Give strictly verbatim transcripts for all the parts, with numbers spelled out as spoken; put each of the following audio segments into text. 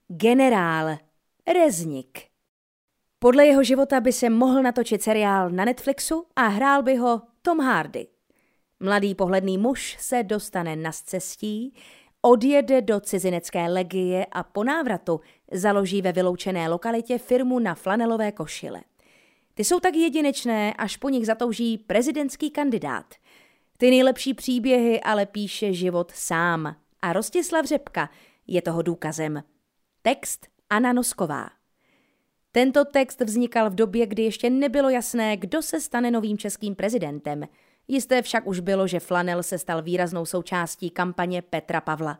Generál Reznik. Podle jeho života by se mohl natočit seriál na Netflixu a hrál by ho Tom Hardy. Mladý pohledný muž se dostane na scestí, odjede do cizinecké legie a po návratu založí ve vyloučené lokalitě firmu na flanelové košile. Ty jsou tak jedinečné, až po nich zatouží prezidentský kandidát. Ty nejlepší příběhy ale píše život sám a Rostislav Řepka je toho důkazem. Text Anna Nosková. Tento text vznikal v době, kdy ještě nebylo jasné, kdo se stane novým českým prezidentem. Jisté však už bylo, že flanel se stal výraznou součástí kampaně Petra Pavla.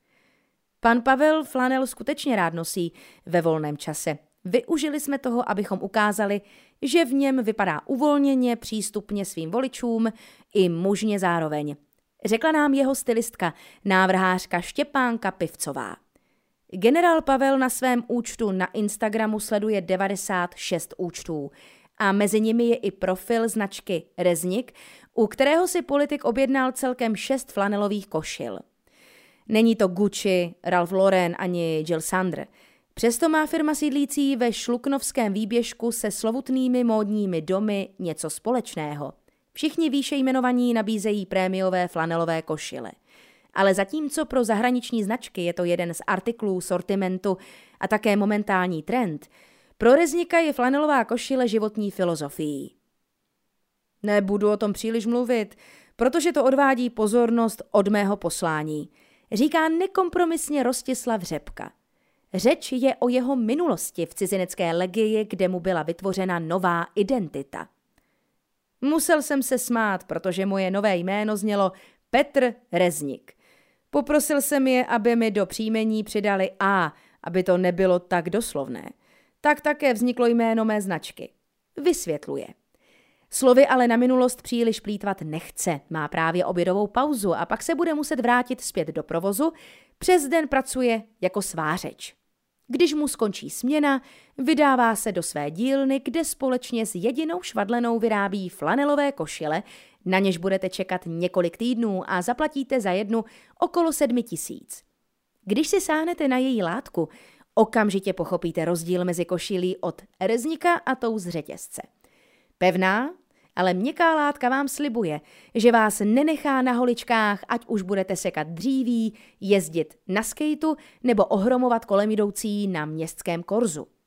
Pan Pavel flanel skutečně rád nosí ve volném čase. Využili jsme toho, abychom ukázali, že v něm vypadá uvolněně, přístupně svým voličům i mužně zároveň. Řekla nám jeho stylistka, návrhářka Štěpánka Pivcová. Generál Pavel na svém účtu na Instagramu sleduje devadesát šest účtů a mezi nimi je i profil značky Reznik, u kterého si politik objednal celkem šest flanelových košil. Není to Gucci, Ralph Lauren ani Jill Sander. Přesto má firma sídlící ve šluknovském výběžku se slovutnými módními domy něco společného. Všichni výše jmenovaní nabízejí prémiové flanelové košile. Ale zatímco pro zahraniční značky je to jeden z artiklů sortimentu a také momentální trend, pro Reznika je flanelová košile životní filozofií. Nebudu o tom příliš mluvit, protože to odvádí pozornost od mého poslání, říká nekompromisně Rostislav Řepka. Řeč je o jeho minulosti v cizinecké legii, kde mu byla vytvořena nová identita. Musel jsem se smát, protože moje nové jméno znělo Petr Reznik. Poprosil jsem je, aby mi do příjmení přidali A, aby to nebylo tak doslovné. Tak také vzniklo jméno mé značky. Vysvětluje. Slovy ale na minulost příliš plýtvat nechce, má právě obědovou pauzu a pak se bude muset vrátit zpět do provozu, přes den pracuje jako svářeč. Když mu skončí směna, vydává se do své dílny, kde společně s jedinou švadlenou vyrábí flanelové košile, na něž budete čekat několik týdnů a zaplatíte za jednu okolo sedmi tisíc. Když si sáhnete na její látku, okamžitě pochopíte rozdíl mezi košilí od Reznika a tou z řetězce. Pevná, ale měkká látka vám slibuje, že vás nenechá na holičkách, ať už budete sekat dříví, jezdit na skejtu nebo ohromovat kolem jdoucí na městském korzu.